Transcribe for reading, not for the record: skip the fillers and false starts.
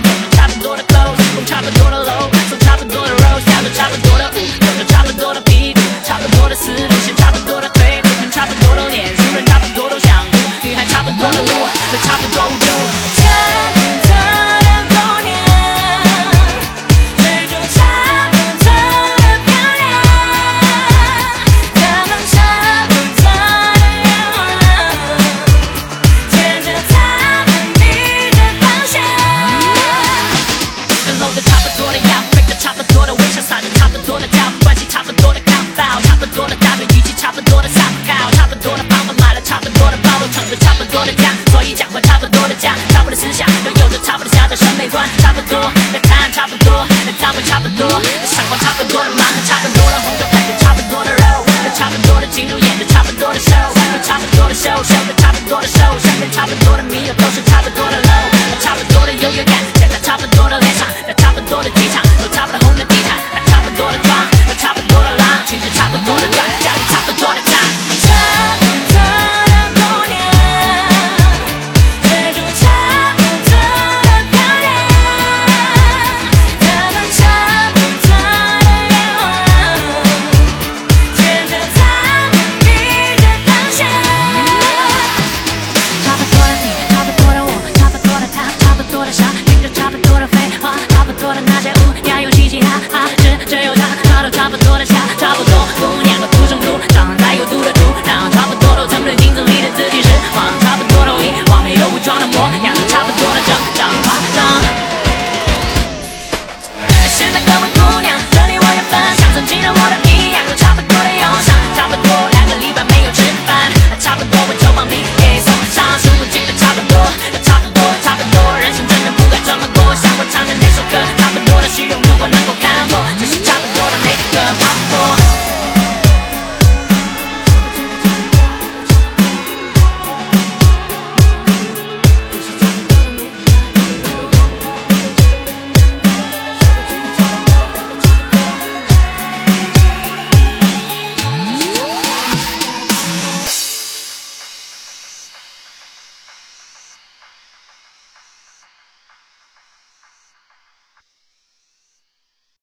着差不多的 clothes， 用差不多的楼，送差不多的 rose， 跳着差不多的舞，有着差不多的屁股，差不多的思路，写差不多的腿，跟差不多的脸，熟人差不多都想哭，女孩差不多的路，和差不多无助。差不多的家，所以讲话差不多的家，差不多的思想，都有着差不多狭窄审美观，差不多的看差不多，的单位差不多，闪光差不多的忙，差不多的红酒，看着差不多的肉，差不多的进入演着差不多的 show， 差不多的 show， show 着差不多的 show， 身边差不多的迷友都是差不多的 low， 差不多的优越感，站在差不多的脸上，在差不多的机场，有差不多红的地毯，差不多的妆，有差不多的浪，裙子差不多的短，家里差不多的长。差不多的那些舞，要用嘻嘻哈哈。